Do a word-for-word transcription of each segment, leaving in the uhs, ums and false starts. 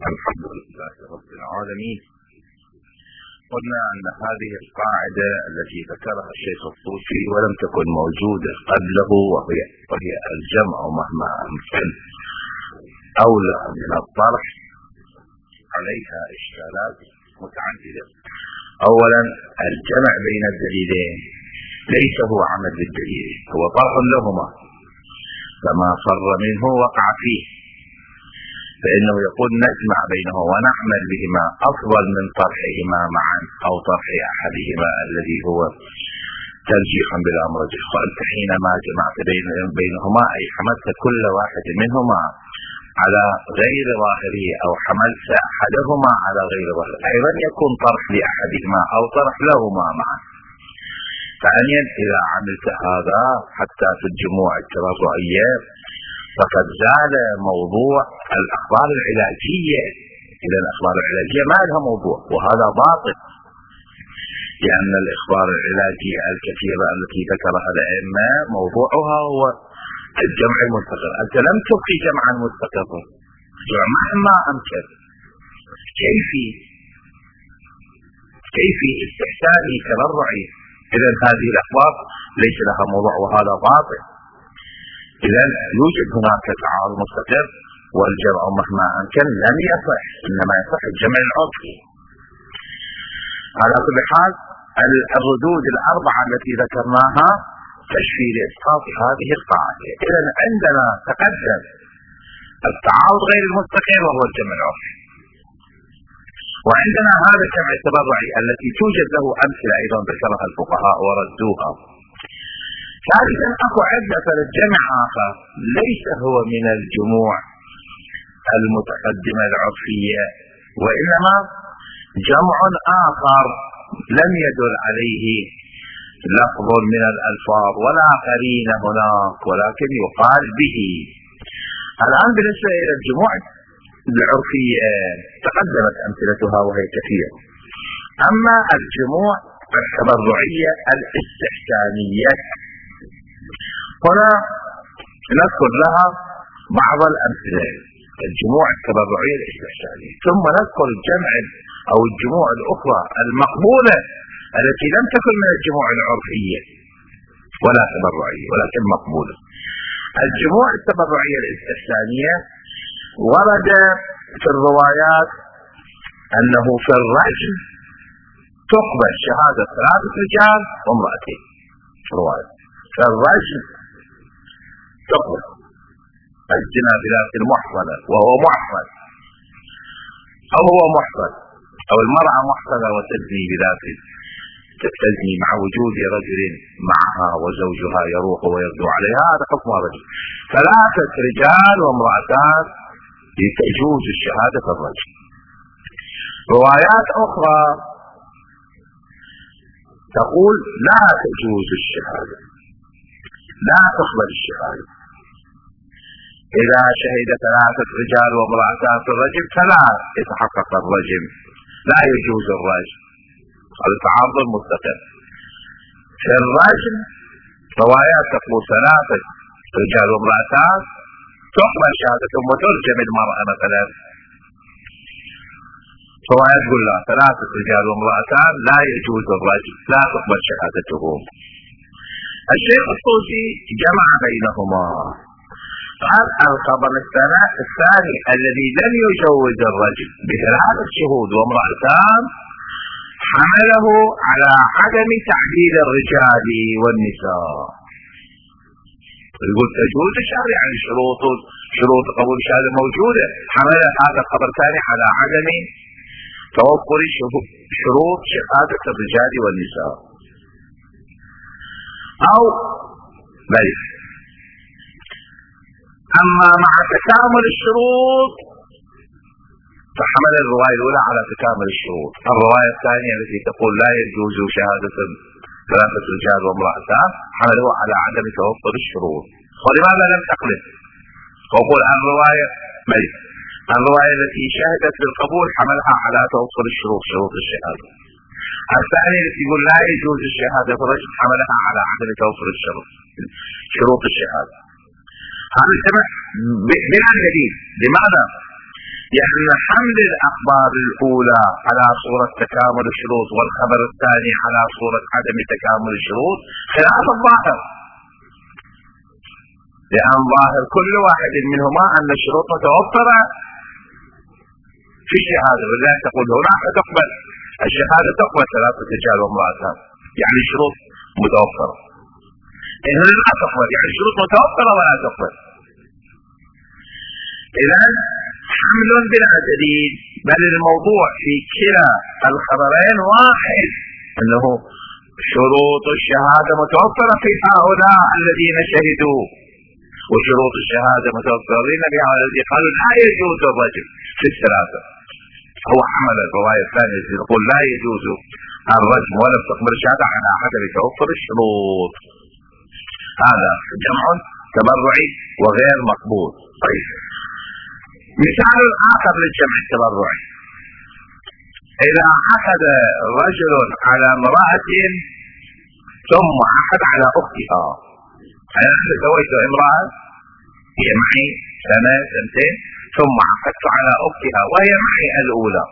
الحمد لله رب العالمين. قلنا أن هذه القاعدة التي ذكرها الشيخ الطوسي ولم تكن موجودة قبله، وهي, وهي الجمع مهما أمكن أولى من الطرح، عليها إشكالات متعددة. أولا، الجمع بين الدليلين ليس هو عمل للدليل، هو طرح لهما، فما فر منه وقع فيه، فإنه يقول نجمع بينه ونعمل بهما أفضل من طرحهما معا أو طرح أحدهما الذي هو ترجيحا بالأمرجح. وأنت حينما جمعت بينهما أي حملت كل واحد منهما على غير ظاهره أو حملت أحدهما على غير ظاهره، أيضا يكون طرح لأحدهما أو طرح لهما معا. ثانيا، إذا عملت هذا حتى في الجموع التبرعية فقد زال موضوع الأخبار العلاجية. إذا الأخبار العلاجية ما لها موضوع، وهذا باطل، لأن الأخبار العلاجية الكثيرة التي ذكرها الأئمة موضوعها هو الجمع المستقر. أنت لم تبقي جمعا مستقرا، جمع مهما أمكن، كيفي كيفي استحساني تبرعي. إذا هذه الأخبار ليس لها موضوع وهذا باطل. إذا يوجد هناك تعارض مستقر، والجمع مهما أمكن لم يصح، إنما يصح الجمع العرفي. على كل حال الردود الأربعة التي ذكرناها تشفي لإسقاط هذه القاعدة. إذا عندنا تقدم التعارض غير المستقر وهو الجمع العرفي، وعندنا هذا الجمع التبرعي التي توجد له أمثلة أيضا ذكرها الفقهاء وردوها. ثالثا، أكو عدة للجمع آخر ليس هو من الجموع المتقدمة العرفية، وإنما جمع آخر لم يدل عليه لفظ من الألفاظ ولا قرين هناك، ولكن يقال به. الآن بالنسبة إلى الجموع العرفية تقدمت أمثلتها وهي كثيرة. أما الجموع التبرعية الاستحسانية هنا نذكر لها بعض الأمثلة، الجموع التبرعية الاستحسانية، ثم نذكر الجمع أو الجموع الأخرى المقبولة التي لم تكن من الجموع العرفية ولا تبرعية ولكن مقبولة. الجموع التبرعية الاستحسانية ورد في الروايات أنه في الرجل تقبل شهادة ثلاثة رجال وامرأتين. رواية في الرجل تقبل الزنا بذات المحصنة وهو محصن، أو هو محصن، أو المرأة محصنة وتزني بذات تزني مع وجود رجل معها وزوجها يروح ويغدو عليها، هذا حكم الرجل. ثلاثة رجال وامرأتان لتجوز الشهادة في الرجل. روايات أخرى تقول لا تجوز الشهادة، لا تقبل الشهادة. إذا شهد ثلاثة رجال وامرأتان في الرجم فلا يتحقق الرجم، لا يجوز الرجم. هذا تعارض مستقر. في الرجم روايات تقول ثلاثة رجال وامرأتان تقبل شهادتهم وترجم المرأة مثلا. روايات تقول لا، ثلاثة رجال وامرأتان لا يجوز الرجم، لا تقبل شهادتهم. الشيخ الطوسي جمع بينهما. قال الخبر الثاني الذي لم يجوز الرجل بثلاثة شهود وامرأتان حمله على عدم تعديل الرجال والنساء. يقول تجوز الشهادة، يعني شروط شروط قبول الشهادة موجودة، حمل هذا الخبر الثاني على عدم توفر شروط شهادة الرجال والنساء. أو بل أما مع تكامل الشروط فحمل الرواية الأولى على تكامل الشروط. الرواية الثانية التي تقول لا يجوز شهادة ثلاثة رجال وامرأتان حمله على عدم توفر الشروط. ولماذا لم تقبل؟ وقول الرواية بل الرواية التي شهدت بالقبول حملها على توفر الشروط، شروط الشهادة. الثانية التي يقول لا يجوز الشهادة في الرجل حملها على عدم توفر الشروط، شروط الشهادة. هذا الجمع بلا دليل. لماذا؟ يعني حمل الأخبار الأولى على صورة تكامل الشروط والخبر الثاني على صورة عدم تكامل الشروط خلاف الظاهر، لأن ظاهر كل واحد منهما أن الشروط متوفرة في الشهادة، ولذلك تقول هناك تقبل الشهادة تقبل ثلاثة رجال وامرأتان، يعني الشروط متوفرة. هنا لا تقبل، يعني الشروط متوفرة ولا تقبل. إذا حمل بلا دليل، بل الموضوع في كلا الخبرين واحد، أنه شروط الشهادة متوفرة في هؤلاء الذين شهدوا، وشروط الشهادة متوفرين في هؤلاء الذين قالوا لا يجوز الرجل في الثلاثة. هو حمل الرواية الثانية يقول لا يجوز الرجم ولم تقبل الشهادة على عدم توفر الشروط. هذا جمع تبرعي وغير مقبول. طيب، مثال آخر للجمع التبرعي: إذا عقد رجل على امرأة ثم عقد على أختها، أنا تزوجت امرأة هي معي سنة سنتين ثم عقدت على أختها وهي معي الأولى.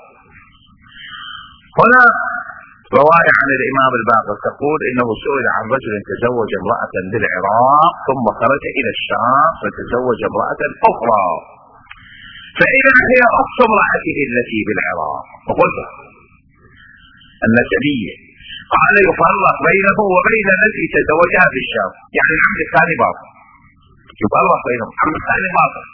هنا رواية عن الإمام الباقر تقول إنه سئل عن رجل تزوج امرأة بالعراق ثم خرج إلى الشام فتزوج امرأة أخرى، فإذا هي أخت امرأته التي بالعراق، فقلت النسبية، قال يفرق بينه وبين التي تزوجها في الشام، يعني الحمل الثاني باطل، يفرق بينهم، الحمل الثاني باطل.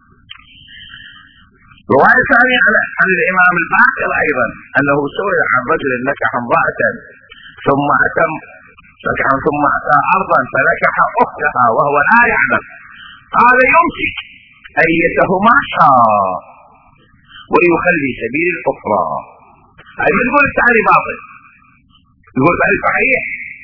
رواية ثانية عن الإمام الباقر أيضا أنه سئل عن رجل نكح امرأة ثم أتم ثم أتى أرضا فنكح أختها وهو لا يعلم، قال يمسك أيتهما شاء ويخلي سبيل الأخرى. أي من يقول الثاني باطل، يقول الثاني صحيح،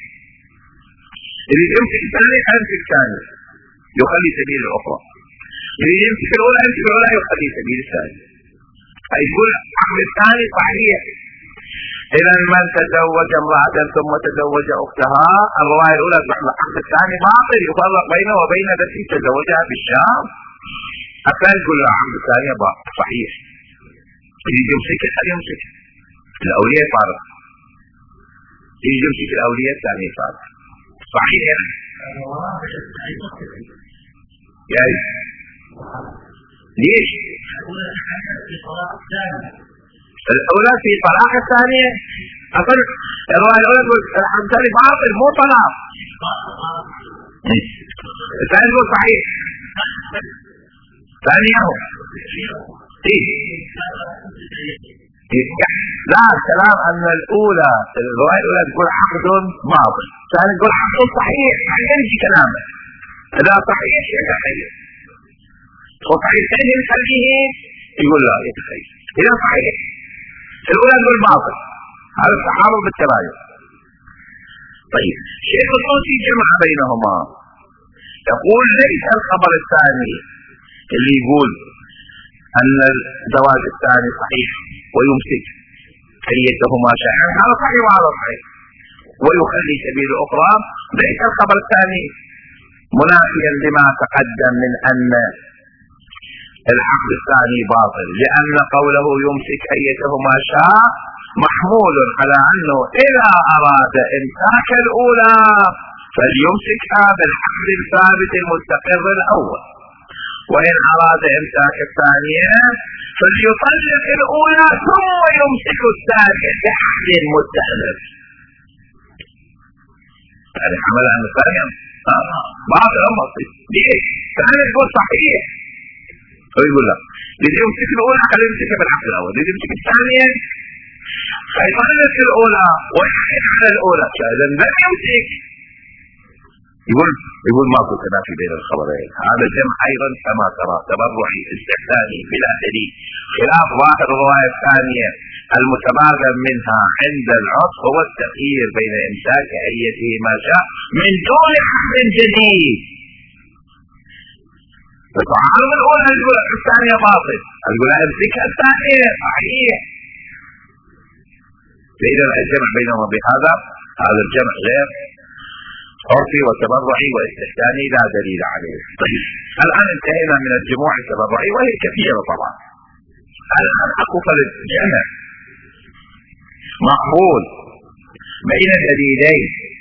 اللي يمسك الثاني يمسك الثاني يخلي سبيل الأخرى، اللي يمسك الأولى يمسك الأولى يخلي سبيل الثاني. أي يقول الحمل الثاني صحيح. إذا من تزوج امرأة ثم تزوج أختها، الرواية الأولى الحمل الثاني باطل، يفرق بينه وبين التي تزوجها بالشام. الثاني يقول الحمل الثاني باطل صحيح، اللي يمسك الثاني يمسك الأولياء فارق، اللي يمسك الأولياء الثاني فارق صحيح. يعني ليش؟ الأولى في طلاق الثانية، أقول الرواية الأولى تقول الحمل الثاني باطل مو طلاق، الثاني يقول صحيح. ثانية لا، الكلام أن الأولى الرواية الأولى تقول عقد باطل، الثاني تقول عقد صحيح، يعني يمشي كلامه. إذا صحيح يتخيل، وصحيح الثاني يخليه يقول لا يتخيل. إذا صحيح الأولى تقول باطل، هذا التعارض بالتباين. طيب، شيخ الطوسي جمع بينهما، يقول ليس الخبر الثاني اللي يقول أن الزواج الثاني صحيح ويمسك أيتهما شائعا، هذا صحيح وهذا صحيح، ويخلي سبيل أخرى، ليس الخبر الثاني منافيا لما تقدم من أن العقد الثاني باطل، لأن قوله يمسك أيتهما شاء محمول على أنه إذا أراد إمساك الأولى فليمسكها بالعقد الثابت المستقر الأول، وإن أراد إمساك الثانية فليطلق الأولى ثم يمسك الثانية بعقد مستأنف. هذا عمل عن الثانية باطل أم باطل؟ ليش؟ الثانية يقول صحيح، ويقول لا، اللي يمسك الأولى خليه يمسكها بالعقد الأول، اللي يمسك الثانية فيطلق الأولى ويحكم على الأولى، إذا لم يمسك. يقول يقول ماكو تنافي بين الخبرين. هذا الجمع أيضا كما ترى تبرعي استحساني بلا دليل، خلاف ظاهر الرواية الثانية المتبادر منها عند العرف هو التخيير بين إمساك أيته ما شاء من دون حق جديد. فتعارض الأولى يقول الثانية باطل، يقول امسكها الثانية صحيح. فإذا الجمع بينهما بهذا، هذا الجمع غير عرفي وتبرعي واستحساني لا دليل عليه. طيب، الآن انتهينا من الجموع التبرعي وهي كثيرة طبعا، الآن أكو فرق جمع مقبول بين الدليلين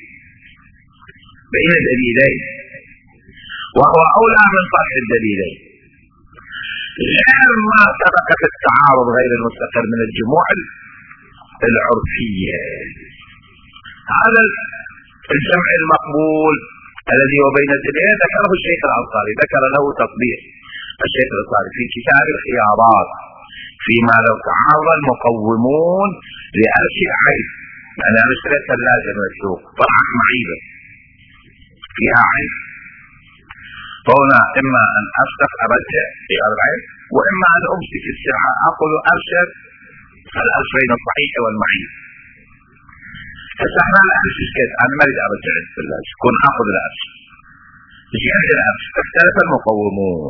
بين الدليلين وهو أولى من طرح الدليلين، غير ما سبق في التعارض غير المستقر من الجموع العرفية. هذا الجمع المقبول الذي هو بين الدليلين ذكره الشيخ الأنصاري، ذكر له تطبيق الشيخ الأنصاري في كتاب الخيارات فيما لو تعارض المقومون لأرش العيب. يعني أنا اشتريت ثلاجة من السوق طلعت معيبة فيها عيب، فهنا إما أن أفتح أرجع خيار العيب، وإما أن أمسك السلعة أقول أرشد الأرش بين الصحيح والمعيب. فسحنا الأرش كيف أنا ما أريد أرجع الثلاجة كون أخذ الأرش جهاز الأرش. اختلف المقومون،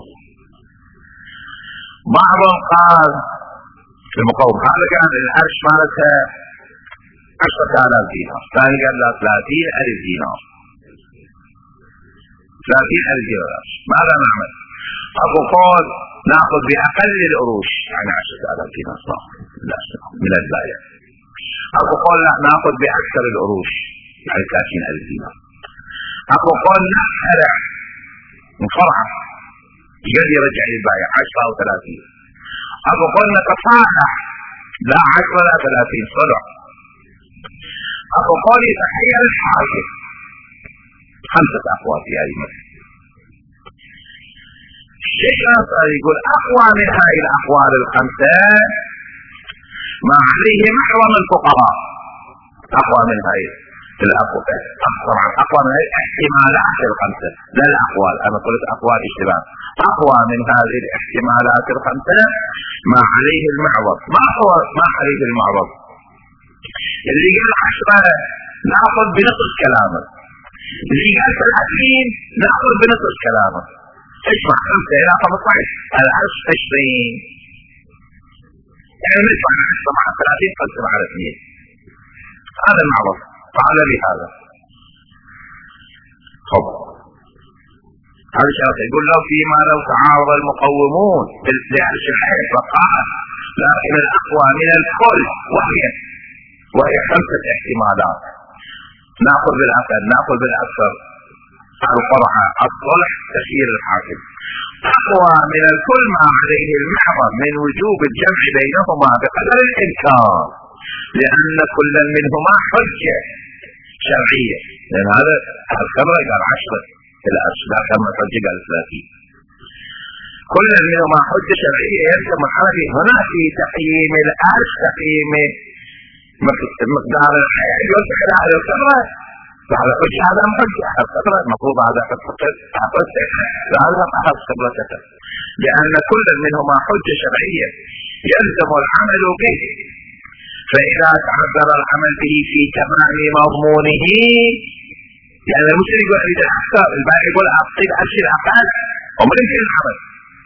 بعضهم قال المقوم هذا كان الأرش مالتها عشرة آلاف دينار، ثاني قال لا ثلاثين ألف دينار ثلاثين ألف دينار. ماذا نعمل؟ أبو قول نأخذ بأقل القروش يعني عشرة آلاف دينار من البائع. أبو قول لا نأخذ بأكثر القروش يعني ثلاثين ألف دينار. أبو قول نحرع نفرع يقدر يرجع للبائع عشرة أو ثلاثين. أبو قول نتصالح لا عشرة لا ثلاثين صلح. أبو قول يتخيل الحاكم. خمسة أقوال في هذه المسألة. الشيخ الأنصاري يقول أقوى من هذه الأقوال الخمسة ما عليه محرم الفقهاء. أقوى من هذه الأقوال طبعا أقوى من هذه الاحتمالات الخمسة لا الأقوال، أنا قلت أقوال اشتباه. أقوى من هذه الاحتمالات الخمسة ما عليه المعوض. ما هو ما عليه المعوض؟ اللي قال عشرة نأخذ بنصف كلامه، اللي قال ثلاثين نأخذ بنصف كلامه. اسمع خمسة إلى خمسة عشر العشر عشرين يعني ندفع عشرة مع ثلاثين قسم على اثنين. هذا المعروف فعل بهذا. خب هذا الشرط يقول له فيما لو تعارض المقومون لعرش الحيث فقال لكن الأقوى من الكل وهي وهي خمسة احتمالات. نأخذ بالأقل نأخذ بالأكثر القرعة الصلح تخيير الحاكم. أقوى من الكل ما عليه المحرم من وجوب الجمع بينهما بقدر الإمكان لأن كل منهما حجة شرعية. لأن هذا الخبر قال عشرة الأشباه كما حجة قال ثلاثين. كل منهما حجة شرعية يلزم الحرج هنا في تقييم الأرش تقييم مقدار الحياة يوسع إلى هذه الخبرة. فهذا حجة هذا حجة الخبرة المفروض هذا حجة هذا أحد خبرته لأن كل منهما حجة شرعية يلزم العمل به. فإذا تعذر العمل به في تمام مضمونه يعني المسلم يقول أريد الأكثر البائع يقول أعطيك أشي الأقل وما يمكن العمل.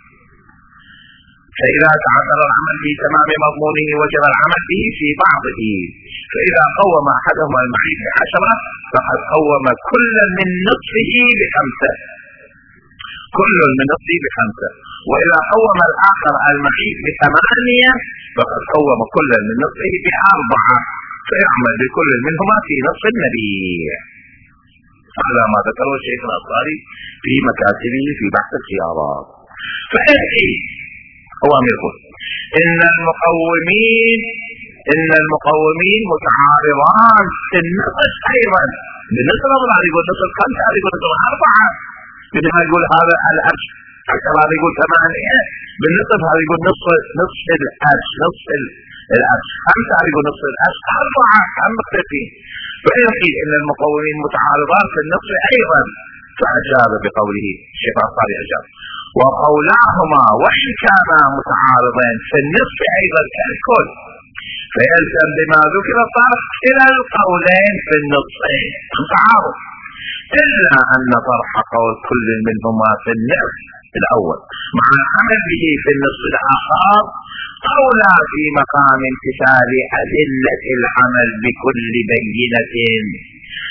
فإذا تعذر العمل في تمام مضمونه وجب العمل به في بعضه. فإذا قوم أحدهما المعيب بعشرة فقد قوم كل من نصفه بخمسة كل من نصفه بخمسة. وإذا قوم الآخر المعيب بثمانية فقد قوم كل من نصفه بأربعة فيعمل بكل منهما في نصف النبيع. هذا ما ذكره الشيخ الأنصاري في مكاتبه في بحث الخيارات. فإيه هو يقول إن المقومين إن المقومين متعارضان في النصف أيضا. بالنسبة لله يقول نصف خمسة هذا يقول نصف أربعة، مثل يقول هذا الأرش هذا يقول ثمانية بالنصف هذا يقول نصف نصف الأرش نصف الأرش خمسة هذا يقول نصف الأرش أربعة هم مختلفين. فإذا قيل إن المقومين متعارضان في النصف أيضا فأجاب بقوله الشيخ الأنصاري أجاب وقولاهما وإن كانا متعارضين في النصف أيضا كالكل فيلزم بما ذكر طرح إلى القولين في النصفين متعارض إلا أن طرح قول كل منهما في النصف الأول مع العمل به في النصف الآخر أولى في مقام امتثال أدلة العمل بكل بينة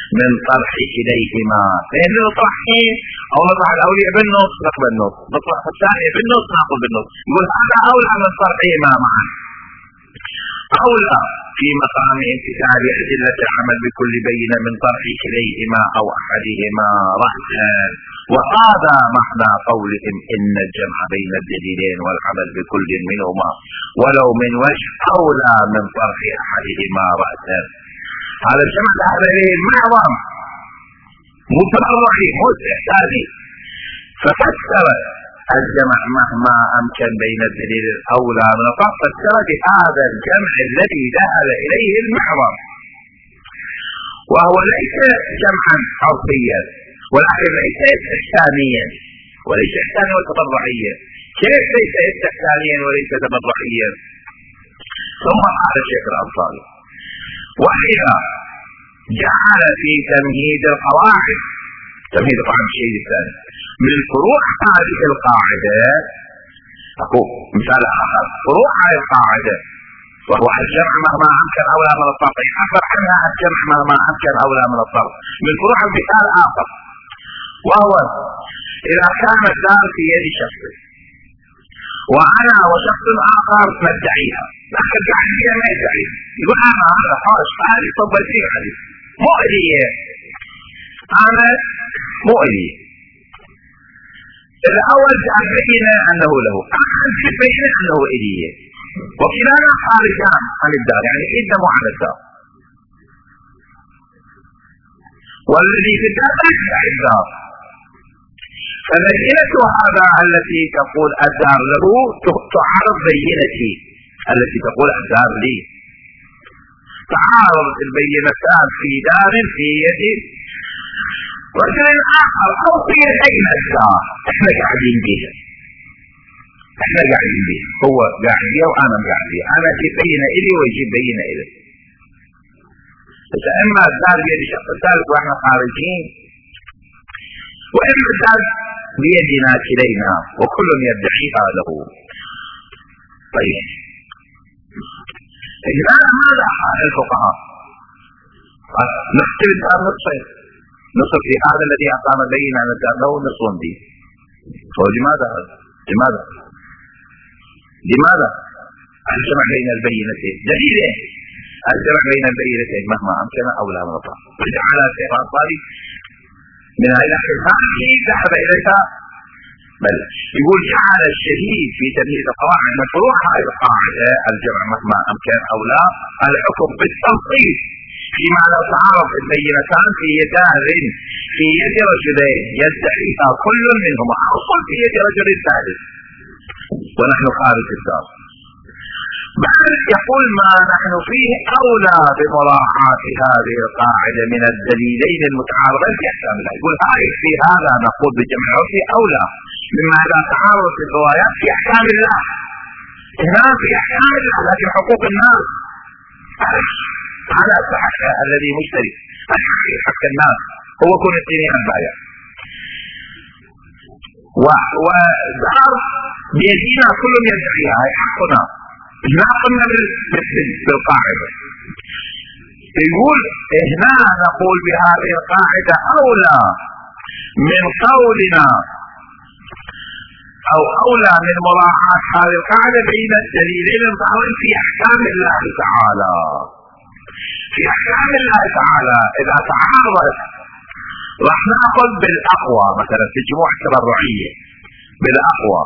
من طرح كليهما. لأن نطرحين أو نطرح الأولية بالنص نقبل النص، نطرح الثانية بالنص نقبل بالنص. يقول هذا أولى من طرحهما معا، أولى في مقام امتثال أدلة العمل بكل بينة من طرح كليهما أو أحدهما رأسا. وهذا معنى قولهم إن الجمع بين الدليلين والعمل بكل منهما ولو من وجه أولى من طرح أحدهما رأسا. هذا الجمع ذهب إليه المعظم متبرعي مستحساني، ففسر الجمع مهما أمكن بين الدليل الأولى من الطرف، فسر بهذا الجمع الذي ذهب إليه المعظم، وهو ليس جمعا عرفيا ولكن ليس استحسانيا وليس استحسانيا وتبرعيا. كيف ليس استحسانيا وليس تبرعيا؟ ثم قال الشيخ الأنصاري: وإذا جعل في تمهيد القواعد، تمهيد القواعد الشيء الثاني من فروع هذه القاعدة، أقول مثال آخر فروع هذه القاعدة وهو الجمع مهما أمكن أولى من الطرف، يعبر عنها الجمع مهما أمكن أولى من الطرف. من فروع مثال آخر وهو إذا كان الدار في يد شخص وأنا وشخص آخر ندعيها، لكن الجاهلية ما يدعيها، يقول أنا هذا حاش هذه طبتي هذه مؤذية، أنا مؤذي. الأول جاء بينه أنه له، الآن بينه أنه إليه، وكلانا خارجان عن الدار، يعني يقدموا على الدار، والذي في الدار لا يدعي الدار. فبينة هذا التي تقول الدار له تعارض بينتي التي تقول الدار لي، تعارض البينتان في دار في يد رجل آخر أو في يدينا الدار، احنا قاعدين بها احنا قاعدين بها هو قاعد بها وأنا قاعد بها، أنا في بينة إلي ويجيب بينة إلي. فإما الدار بيد شخص ثالث وإحنا خارجين، وإما الدار بيدنا كلينا وكل يدعيها له. طيب لماذا ماذا حال الفقهاء؟ نختلف الدار نصفين، نصف في هذا الذي أقام بين أن الدار له نصف به. ولماذا لماذا لماذا الجمع بين البينتين؟ دليله الجمع بين البينتين مهما أمكن أولى من الطرف. وجعل الشيخ الأنصاري من هذه هذه ذهب إليها، بل يقول جعل الشديد في تمهيد القواعد من فروع هذه القاعدة الجمع مهما أمكن أولى الحكم بالتنصيص فيما لو تعارض البينتان في يدار في يد رجلين يدعيها كل منهما أصل في يد رجل ثالث ونحن خارج الدار. بعد يقول ما نحن فيه أولى بمراعاة هذه القاعدة من الدليلين المتعارضين في أحكام الله. يقول هاي في هذا نقول بجمع عرفي أولى مما إذا تعارضت الروايات في أحكام الله. هنا في أحكام الله لكن حقوق الناس على الحق الذي مشتري حق الناس هو كل الدين البايع، ودار بيدينا كل يدعيها هي حقنا. ما قلنا بالقاعدة، يقول هنا نقول بهذه القاعدة أولى من قولنا أو أولى من مراعاة هذه القاعدة بين الدليلين المتعارضين في أحكام الله تعالى. في أحكام الله تعالى إذا تعارضت راح نأخذ بالأقوى، مثلا في الجموع التبرعية بالأقوى،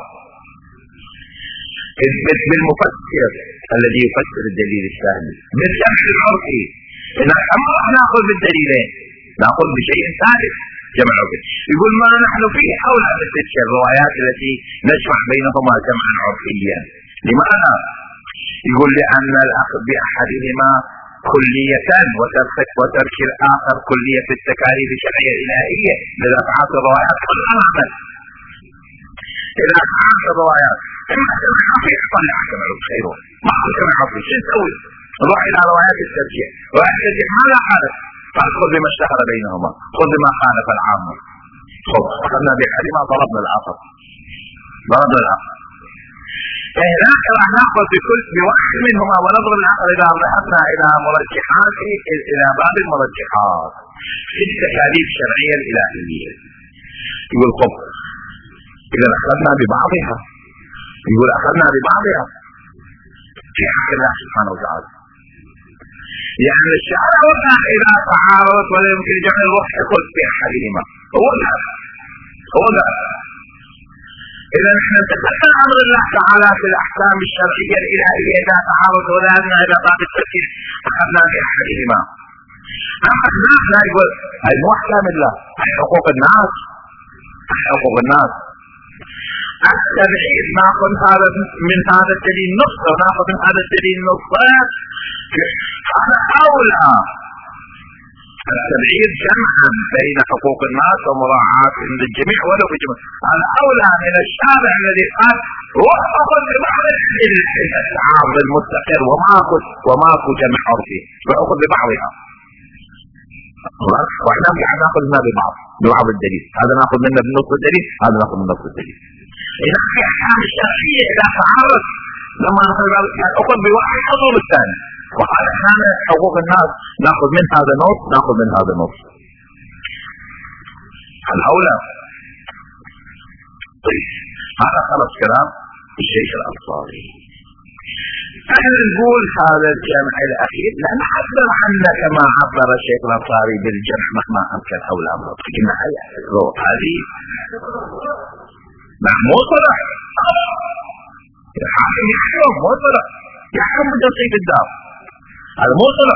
بالمفسر الذي يفسر الدليل الثاني، بالجمع العرفي. إذا ما راح نأخذ بالدليلين نأخذ بشيء ثالث جمع عرفي. يقول ما نحن فيه أولى من تلك الروايات التي نجمع بينهما جمعا عرفيا. لماذا؟ يقول لأن الأخذ بأحدهما كلية وترك وترك الآخر كلية في التكاليف الشرعية الإلهية. إذا تعارضت الروايات كلها نعمل، إذا تعارضت الروايات إما جمع عرفي طلع جمع عرفي خيره، ما هو جمع عرفي شيء نسوي؟ نروح إلى روايات الترجيح. روايات الترجيح ماذا قالت؟ قال خذ بما اشتهر بينهما، خذ بما خالف العامة. خذ أخذنا بأحدهما ضربنا الآخر ضربنا الآخر. هناك راح ناخذ بكل بواحد منهما ونضرب الآخر إذا ذهبنا إلى مرجحات إلى باب المرجحات. في التكاليف الشرعية الإلهية. يقول خب إذا أخذنا ببعضها، يقول أخذنا ببعضها في حق الله سبحانه وتعالى. يعني الشرع وقع إذا تعارضت ولا يمكن جمع الوقت يأخذ بأحدهما. هو لا هو لا إذا نحن انتقلنا أمر الله تعالى في الأحكام الشرعية الإلهية إذا تعارض ولا أدنى إذا طاق التفكير أخذنا بأحدهما. أما الناس لا يقول هاي مو أحكام الله، هاي حقوق الناس، هاي حقوق الناس. التبعيد ناخذ هذا من هذا الدليل نص وناخذ من هذا الدليل نص، هذا أولى. التبعيد جمعا بين حقوق الناس ومراعاة للجميع ولو بجمع، هذا أولى من الشارع الذي قال وأخذ ببعض التعارض المستقر وماكو وماكو جمع عرفي فأخذ ببعضها. واحنا قاعد ناخذ منها ببعض ببعض الدليل، هذا ناخذ منه بنص الدليل، هذا ناخذ من نص الدليل. إذا في أحكام الشرعية إذا تعارض لما نأخذ بواحد حضور الثاني، وقال احنا حقوق الناس ناخذ من هذا نص ناخذ من هذا نص. الأولى طيب هذا خلص كلام الشيخ الأنصاري. احنا نقول هذا الجمع الأخير لأن عبر عنا كما عبر الشيخ الأنصاري بالجمع مهما أمكن أو لا ممكن. هذه مو صلح الحاكم يحكم مو صلح يحكم بتصيب الدار، هذا مو صلح.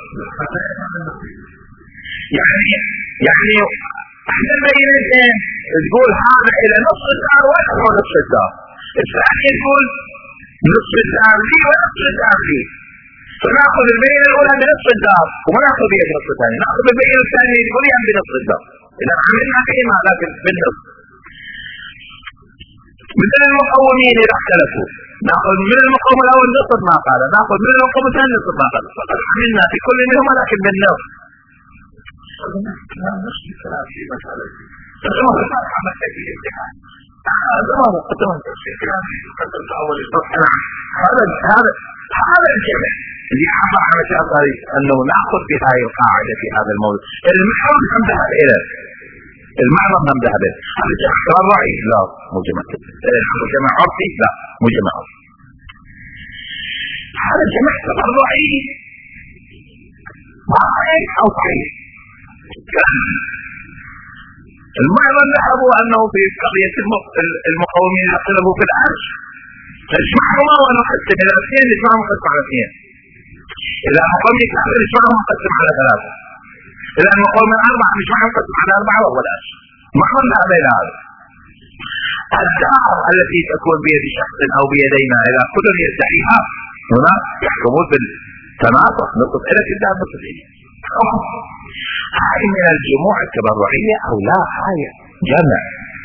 يعني يعني احنا بينتين تقول هذا الى نصف الدار ولا نصف الدار، الثاني يقول نصف الدار لي ونصف الدار لي، فناخذ البينه الاولى بنصف الدار وما ناخذ بها بنصف الثاني، ناخذ البينه الثانيه يقول يعني بنصف الدار. اذا عملنا فيما لكن بالنصف. مثل المقومين إذا اختلفوا نأخذ من المقوم الأول نصف ما قال، نأخذ من المقوم الثاني نصف ما قال، فقد عملنا في كل منهما لكن بالنصف. هذا نفس الكلام في مسألة تجمع الفتحة مسألة الاتحاد. هذا ما مقدم التفسير في القسم الأول الصفحة. هذا هذا هذا الجمع اللي عبر عن الشافعي أنه نأخذ بهذه القاعدة في هذا الموضوع. المحور انتهى إلى المعنى من ذهبه. هذا جمع رأي لا مو جمع جمع عرفي لا مو جمع عرفي. هذا جمع رأي ضعيف أو صحيح. المعنى ذهبوا أنه في قضية المقاومين اختلفوا في العرش نجمعهما ونقسم إلى اثنين نجمعهم نقسم على اثنين. إذا المقاومين ثلاثة نجمعهم نقسم على ثلاثة. إذا المقاومين أربعة نجمعهم نقسم على أربعة وهو العرش. معنى هذا إلى هذا. الدار التي تكون بيد شخص أو بيدينا إذا كل يدعيها هنا يحكمون بالتناقض نصف إلى الدار نصف إلى. هاي من الجموع التبرعية أو لا هاي جمع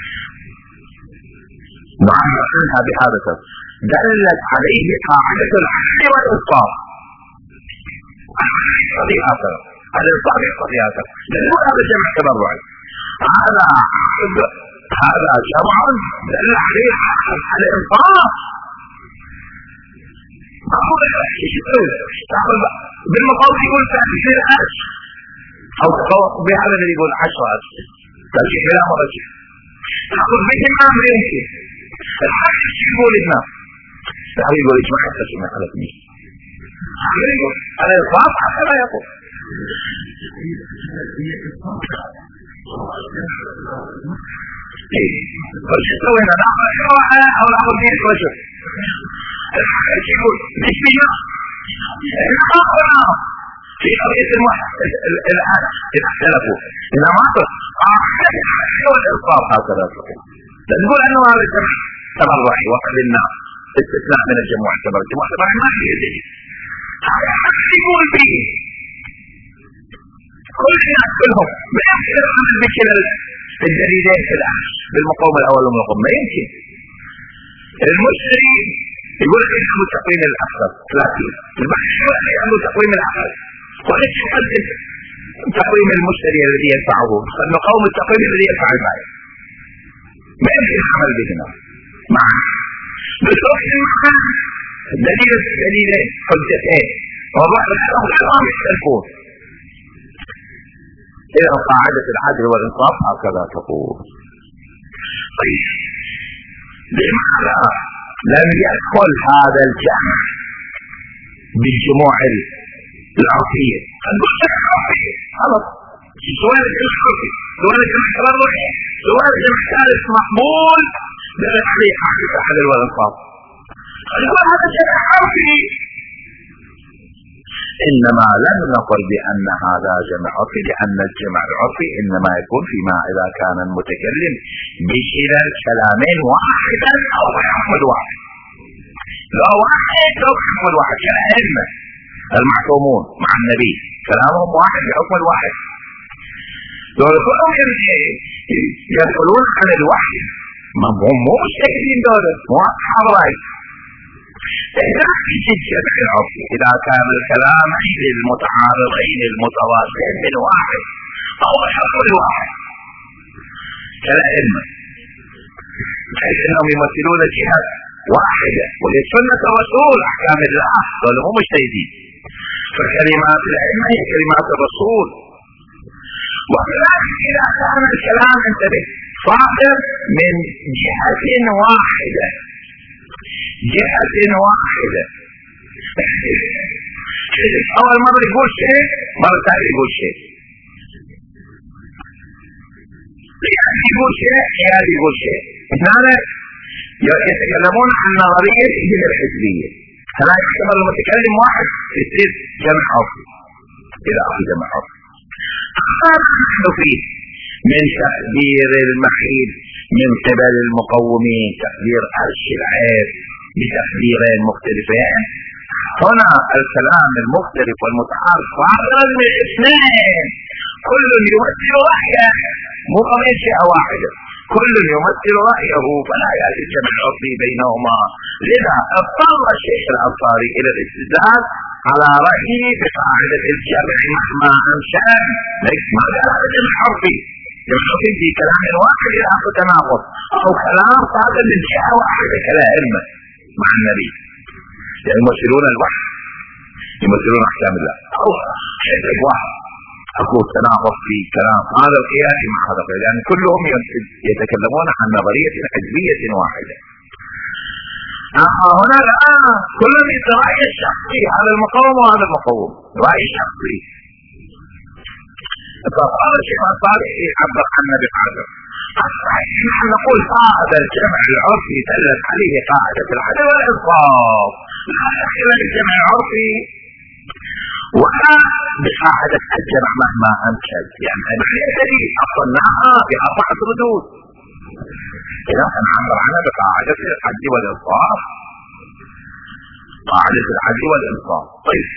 نعبر عنها بهذا الشكل دلت عليه قاعدة الحد والإسقاط. قضية آخر هذا الصحيح قضية آخر لأنه هذا جمع تبرعي. هذا هذا جمع دل عليه الإنصاف. أقول بالمقاومة يقول تأثير أرش أو بهذا اللي يقول عشرة أرش تأثير لا مرجع. أقول مثل ما أمر يمكن الحق يقول الناس هذا يقول إجماع التسمية على اثنين هذا يقول على الإنصاف حتى لا يقول فالشيء سوينا نأخذ شرعة أو نأخذ مئة رجل الحق يقول بسمية الآخرة في قضية الآن إذا اختلفوا إذا ما أخذ الإنصاف هكذا نقول أنه هذا الجمع تبرعي وقبلنا استثناء من الجموع التبرعي. الجموع التبرعي ما في يديه هذا حق يقول فيه كل الناس كلهم ما يمكن العمل بكلا الدليلين في العرش بالمقاومة الأول والمقاومة ما يمكن. المشتري يقول لك يحمل تقويم الأفضل ثلاثين المحشر يحمل تقويم الأفضل وإيش يقدم تقويم المشتري الذي يدفعه المقاوم التقويم الذي يدفع البائع ما يمكن العمل بهما معا بصوت المعنى الدليل الدليلين حجتين والله الحرام الحرام يختلفون إذا قاعدة العدل والإنصاف هكذا تقول. طيب لماذا لم يدخل هذا الجمع بالجموع العرفية؟ نقول جمع عرفية خلاص، سؤال الجمع عرفي، سؤال الجمع تبرعي، سؤال الجمع ثالث مقبول دلت عليه قاعدة العدل والإنصاف. نقول هذا جمع عرفي، إنما لم نقل بأن هذا جمع عرفي، لأن الجمع العرفي إنما يكون فيما إذا كان المتكلم بكلا الكلامين واحدا أو يحمل واحد. لا واحد أو يحمل واحد، كالأئمة المعصومون مع النبي كلامهم واحد يحمل واحد. دول كلهم يدخلون على الوحي، ما هم مو مستكبرين، دول مو أصحاب رأي. إذا الجمع العرفي إذا كان الكلام للمتعارضين المتواصلين من واحد أو يحمل واحد كالأئمة، بحيث أنهم يمثلون جهة واحدة وهي سنة الرسول أحكام الله، دول هم مجتهدين، فكلمات الأئمة هي كلمات الرسول. وكذلك إذا كان الكلام انتبه صادر من جهة واحدة جهة واحدة، أول مرة يقول شيء، مرة ثانية يقول شيء، يعني يقول شيء يعني يقول شيء. هنا يتكلمون عن نظرية الحزبية، فلا يحتمل المتكلم واحد يصير جمع عرفي إلى آخر جمع عرفي. أخذ نحن فيه من تقدير المحيط من قبل المقومين، تقدير عرش العيب بتقديرين مختلفين. هنا الكلام المختلف والمتعارض صادر من اثنين، كل يمثل رأيه، مو قضية شيء واحدة، كل يمثل رأيه، فلا يأتي الجمع العرفي بينهما. لذا اضطر الشيخ الأنصاري إلى الاستدلال على رأيه بقاعدة الجمع مهما أمشى، ليس ما قال الجمع العرفي، العرفي في كلام واحد إلى آخر تناقض، أو كلام صادر من جهة واحدة كالأئمة مع النبي، يعني يمثلون الوحي، يمثلون أحكام الله، أو شيء واحد أقول تناقض في كلام هذا القياس مع هذا القياس، يعني كلهم يتكلمون عن نظرية حزبية واحدة. آه هنا الآن كلهم رأي الشخصي، هذا المقوم وهذا المقوم رأي شخصي. فقال الشيخ الأنصاري يعبر عنا بقاعدة الصحيح نحن نقول هذا الجمع العرفي دلت عليه قاعدة العدل والإنصاف، لا دخل الجمع العرفي ولا بقاعدة الجمع مهما أمكن، يعني الذي أصلناها بأربعة ردود. إذا نعبر عنها بقاعدة العدل والإنصاف، قاعدة العدل والإنصاف. طيب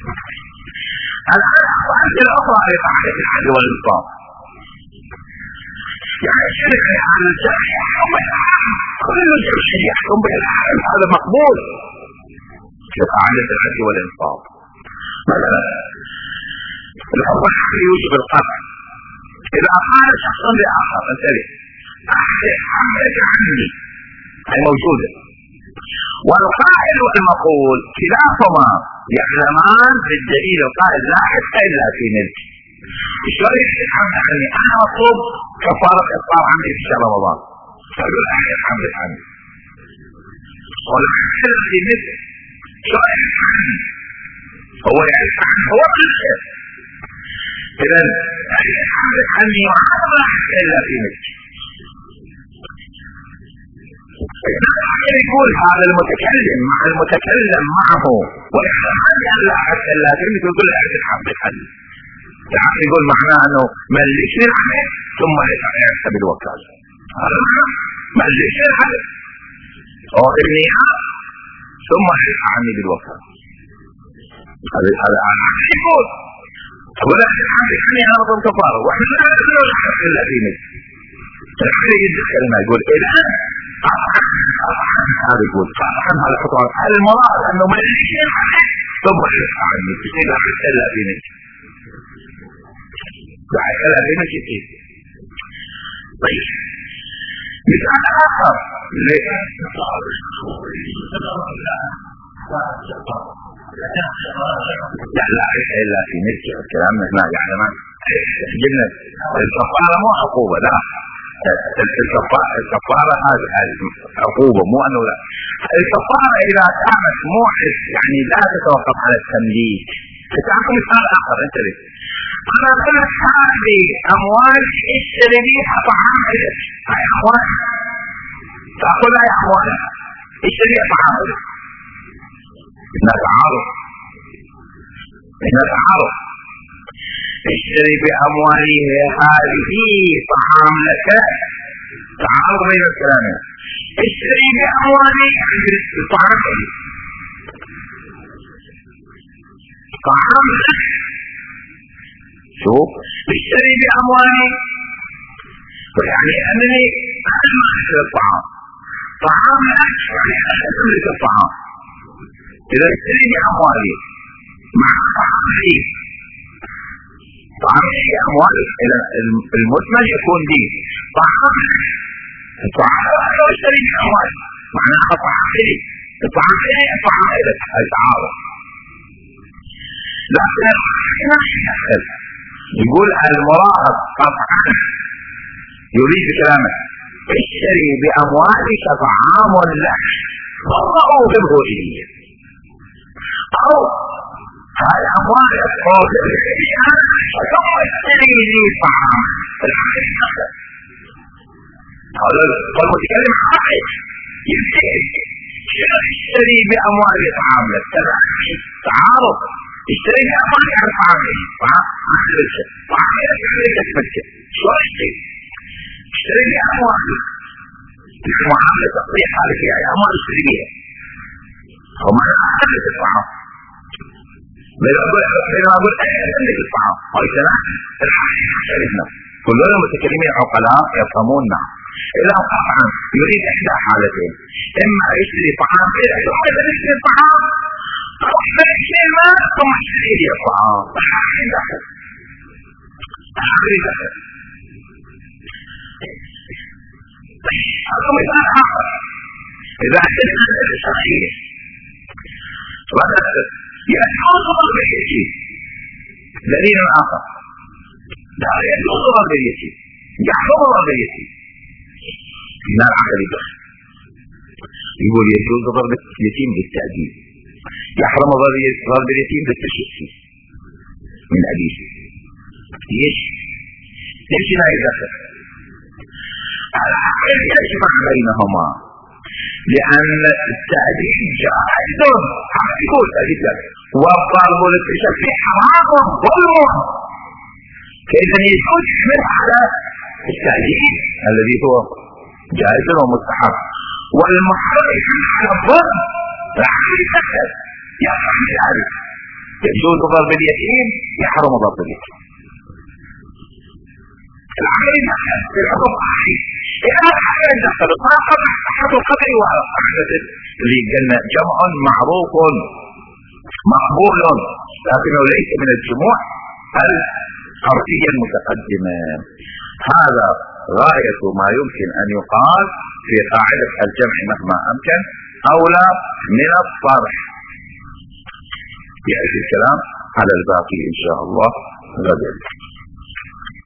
الآن القاعدة الأخرى لقاعدة العدل والإنصاف، يعني الشرك على الجمع يحكم بالعالم، كل شيء يحكم بالعالم، هذا مقبول في قاعدة العدل والإنصاف. مثلا الحكم الحقيقي يوجب القطع، إذا قال شخص لآخر انتبه أحسن عملك عني، هي موجودة، والقائل والمقول كلاهما يعلمان بالدليل القائل لا حتى إلا في ملك. شوية الحمد عني أنا مطلوب كفارة إفطار عني في شهر رمضان، فأقول أحسن الحمد عني، والحمد في مثل شوية عني هو يعني هو قلت إذا الحمد عني وعلى لا حتى إلا في ملك. يقول هذا المتكلم مع المتكلم معه ويحمد أن لا حتى إلا في ملك، يقول أحسن الحمد عني، يعني يقول معناه أنه ملك العمل ثم يحسب الوكالة، هذا معناه ملك العمل أو إبنيها ثم يحسب عني بالوكالة. هذا هذا يقول ولا الحمد عني أنا رضا كفارة وإحنا لا نقول الحمد لله في ملك. الحمد يجد الكلمة يقول إذا هذا يقول فأحم على خطوة المراد أنه ملك العمل ثم يحسب عني إذا حتى إلا في ملك، بعد هذا في ملك إيه. طيب مثال آخر لا لا إلا في ملك، الكلام ما يعلمان جبنا الكفارة مو عقوبة، لا الكفارة هذه عقوبة، مو أنه لا. الكفارة إذا كانت موعد يعني لا تتوقف على التمليك. تعطي مثال آخر، أنت ليه أنا قلت هذه أموال اشتري بيها طعام لك، هاي أموال تأخذها يا أموال اشتري بيها طعام لك. نتعارض نتعارض اشتري بأمواله هذه طعام لك، تعارض بين الكلامين. اشتري بأمواله طعام طعام لك، شوف اشتري بأموالي يعني أنني أنا ما أشتري الطعام، طعام لك يعني أنا أملك الطعام. إذا اشتري بأموالي مع طعامي، طعامي أموالي إذا المثمن يكون لي، طعام الطعام أنا أشتري بأموالي معناها طعامي طعامي طعامي لك، هاي تعارض. لكن يقول المراهب طبعا يريد بكلامه اشتري بأموالك طعام لك فرقوا بالغوئية، أو هاي أموالك ثم اشتري لي طعام. هذا المتكلم حقيقي يبتدي اشتري بأموالك طعام لك، تعارض. اشتري بأموالك عن طعامي طعامي لك عليك تفكر شو اشتري اشتري بأموالك معاملة تقضيح حالك يعني أموال اشتري بيها وما أملك الطعام. بين أقول بين أقول أملك الطعام هاي كلام الحقيقة شريفنا كلنا متكلمين عقلاء يفهموننا. إذا طبعا يريد إحدى حالتين، إما يشتري طعام إذا يشتري طعام أو يشتري ما ثم يشتري لي الطعام. الحقيقة دخل الحقيقة دخل هذا مثال آخر. إذا أتنا الشخصية يجوز ضرب اليتيم، دليل آخر لا يجوز ضرب اليتيم، يحرم ضرب اليتيم. هنا العقل يدخل يقول يجوز ضرب اليتيم بالتأديب، يحرم ضرب اليتيم بالتشفي من أبيه. ليش؟ ليش لا يدخل؟ العقل يجمع بينهما، لأن التأديب جائز حق يقول تأديب والضرب للتشفي حرام ظلم، فإذا يجوز يحمل على التأديب الذي هو جائز ومستحب، والمحرم يحمل على الظلم. العقل يدخل يفهم ذلك، يجوز ضرب اليتيم يحرم ضرب اليتيم. العقل يدخل في الحكم الصحيح. إذا العقل يدخل طاقة أحد القدر وقاعدة اللي قلنا جمع معروف مقبول لكنه ليس من الجموع الحرفية المتقدمة. هذا غاية ما يمكن أن يقال في قاعدة الجمع مهما أمكن أولى من الطرح. يأتي الكلام على الباقي إن شاء الله غدا.